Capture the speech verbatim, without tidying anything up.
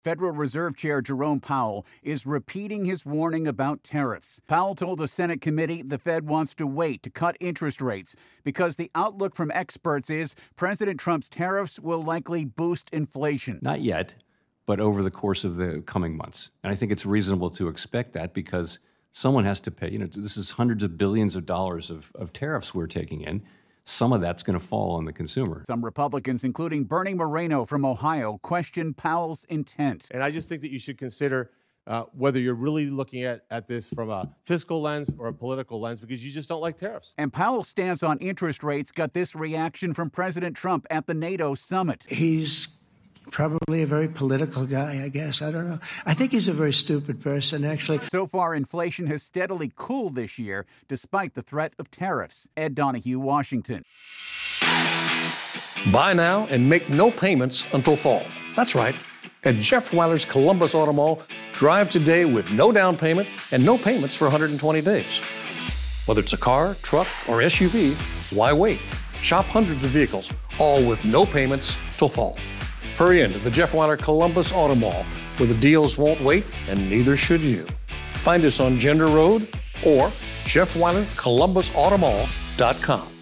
Federal Reserve Chair Jerome Powell is repeating his warning about tariffs. Powell told a Senate committee the Fed wants to wait to cut interest rates because the outlook from experts is President Trump's tariffs will likely boost inflation. Not yet, but over the course of the coming months. And I think it's reasonable to expect that because someone has to pay. You know, this is hundreds of billions of dollars of, of tariffs we're taking in. Some of that's going to fall on the consumer. Some Republicans, including Bernie Moreno from Ohio, question Powell's intent. And I just think that you should consider uh, whether you're really looking at, at this from a fiscal lens or a political lens, because you just don't like tariffs. And Powell's stance on interest rates got this reaction from President Trump at the NATO summit. He's probably a very political guy, I guess. I don't know. I think he's a very stupid person, actually. So far, inflation has steadily cooled this year, despite the threat of tariffs. Ed Donahue, Washington. Buy now and make no payments until fall. That's right. At Jeff Weiler's Columbus Auto Mall, drive today with no down payment and no payments for one hundred twenty days. Whether it's a car, truck, or S U V, why wait? Shop hundreds of vehicles, all with no payments till fall. Hurry in to the Jeff Weiler Columbus Auto Mall, where the deals won't wait and neither should you. Find us on Gender Road or Jeff Weiler Columbus Auto Mall dot com.